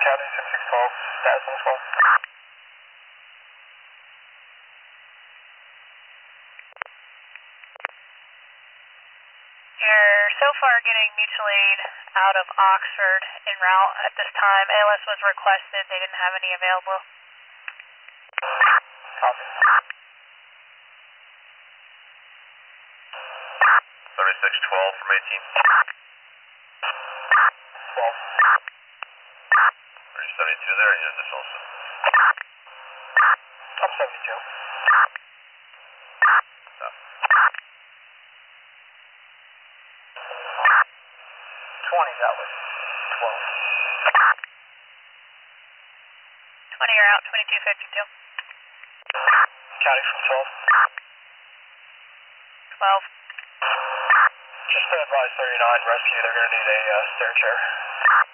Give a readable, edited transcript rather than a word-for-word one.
County 6612, status on this call. You're so far getting mutual aid out of Oxford en route at this time. ALS was requested. They didn't have any available. Copy. 3612 from 18. 12. Are you 72 there? You additional? I'm 72. Stop. 20, that was 12. 20, you're out, 2252. County from 12. 12. Just advise 39 rescue, they're going to need a stair chair.